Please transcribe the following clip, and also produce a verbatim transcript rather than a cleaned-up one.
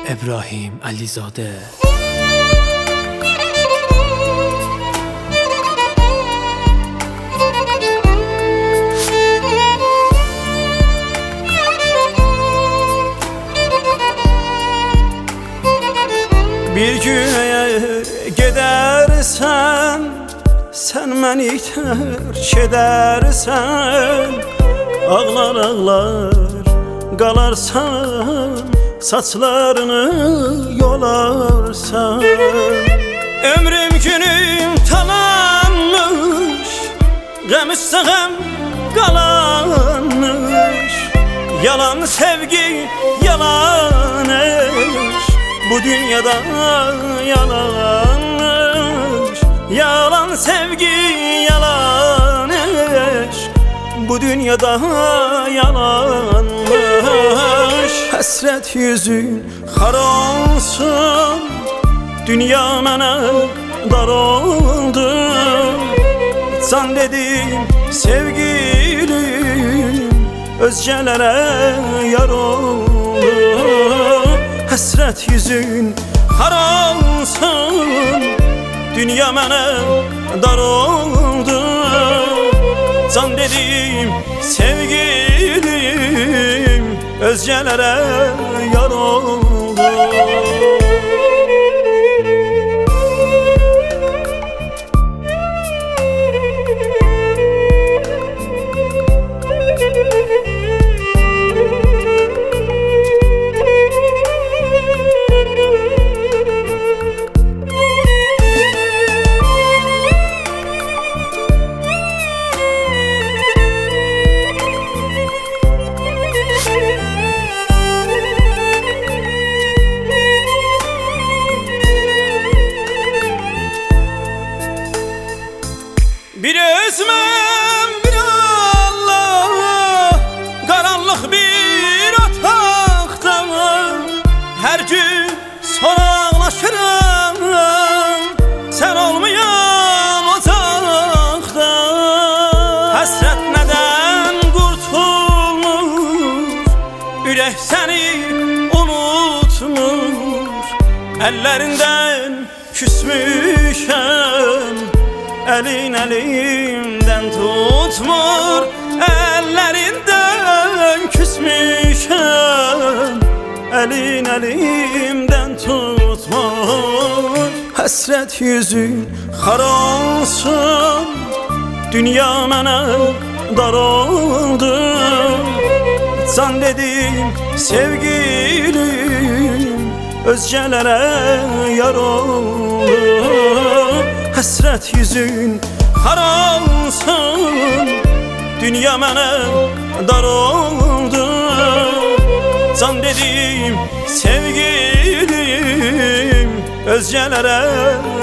İbrahim Əlizade. Bir gün eğer gidersen, sen məni tərk edərsən, ağlar ağlar qalarsan, saçlarını yolarsan. Ömrüm günüm talanmış, qəm üstə qəm qalanmış. Yalan sevgi, yalan eş, bu dünyada yalanmış. Yalan sevgi, yalan eş, bu dünyada yalanmış. Həsrət yüzün xar olsun, dünya mənə dar oldu. Can dedim sevgilim, özgələrə yar oldu. Həsrət yüzün xar olsun, dünya mənə dar oldu. Can dedim sevgilim, özgələrə yar oldu. Bir özmem bir Allah, qaranlıq bir otaqda, hər gün soraqlaşıram, sən olmayan ocaqda. Həsrət nədən qurtulmur, ürək səni unutmur. Əllərindən küsmüşəm, elin elimden tutmur. Ellerinden küsmüşəm, elin elimden tutmur. Həsrət yüzün xar olsun, dünya mənə dar oldu. Can dedim sevgilim, özgələrə yar oldu. Həsrət yüzün xar olsun, dünya mənə dar oldu. Can dedim sevgilim, özgələrə